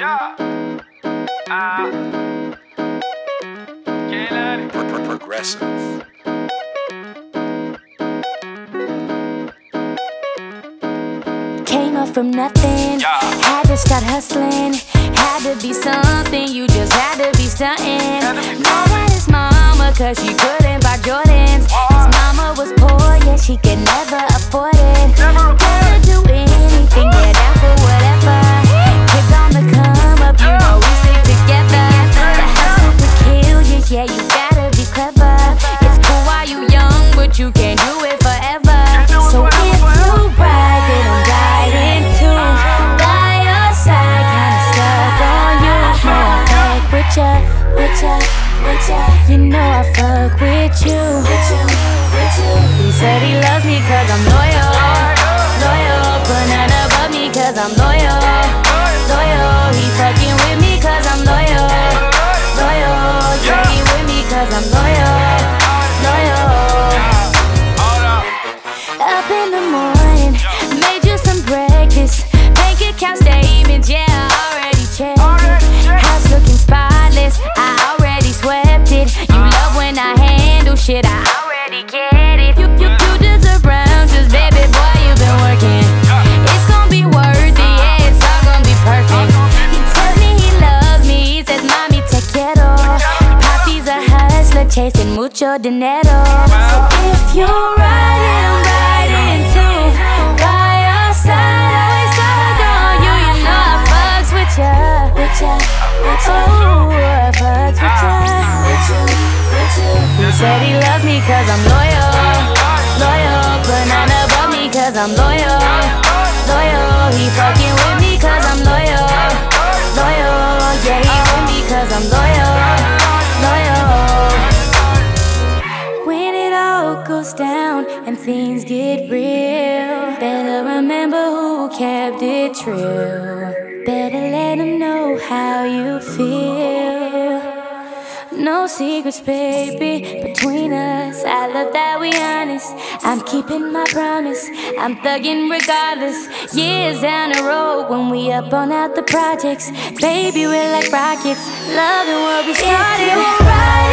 Yeah. Progressive. Came up from nothing, had to start hustling. Had to be something, you just had to be stunting. Mad at his mama cause she couldn't buy Jordans. His mama was poor, yeah, she could never afford it. Gotta do anything, yeah, down for whatever. Kids on the come up, you know we stick together. The hustle to kill you, yeah, you gotta be clever. It's cool while you young, but you can't do it forever. So if you ride, then I'm riding too. By your side, kinda stuck on you. Know I fuck with ya, with ya, with ya. You know I fuck with you, with you, with you. He said he loves me cause I'm loyal, loyal. Put none above me cause I'm loyal, loyal. He fucking with me cause I'm loyal, loyal. Yeah, he with me cause I'm loyal, loyal. Up in the morning, made you some breakfast. Bank account statements, yeah, I already checked it. House looking spotless, I already swept it. You love when I handle shit, I already get it. You deserve brownses, baby boy, you've been working. It's gonna be worth it, yeah, it's all gonna be perfect. He tells me he loves me, he says, mami, te quiero. Papi's a hustler, chasing mucho dinero. So if you're riding, I'm riding too. By your side, always stuck on you. You know I fucks with ya, with ya, with ya. Oh, I fucks with ya, with you, with you. He said he loves me cause I'm loyal, loyal. Put none above me cause I'm loyal, loyal. He fucking with me cause I'm loyal, loyal. Yeah, he with me cause I'm loyal, loyal. When it all goes down and things get real, better remember who kept it true. Better let them know how you feel. No secrets, baby, between us. I love that we honest. I'm keeping my promise. I'm thugging regardless. Years down the road when we up on out the projects, baby, we're like rockets, loving what we started. If you ride